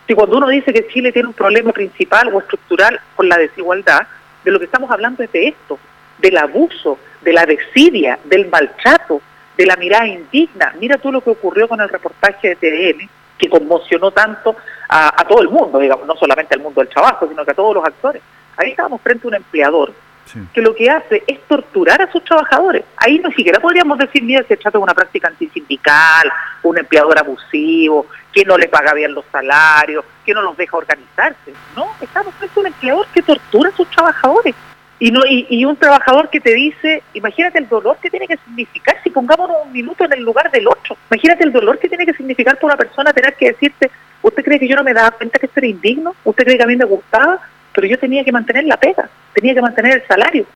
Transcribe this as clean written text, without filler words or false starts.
Si cuando uno dice que Chile tiene un problema principal o estructural con la desigualdad, de lo que estamos hablando es de esto, del abuso, de la desidia, del maltrato, de la mirada indigna. Mira tú lo que ocurrió con el reportaje de TVN, que conmocionó tanto a todo el mundo, digamos, no solamente al mundo del trabajo, sino que a todos los actores. Ahí estábamos frente a un empleador que lo que hace es torturar a sus trabajadores. Ahí no siquiera podríamos decir, mira, se trata de una práctica antisindical, un empleador abusivo, que no le paga bien los salarios, que no los deja organizarse. No, estamos frente a un empleador que tortura a sus trabajadores. Y un trabajador que te dice, imagínate el dolor que tiene que significar, si pongámonos un minuto en el lugar del otro, imagínate el dolor que tiene que significar para una persona tener que decirte, ¿usted cree que yo no me daba cuenta que esto era indigno? ¿Usted cree que a mí me gustaba? Pero yo tenía que mantener la pega, tenía que mantener el salario.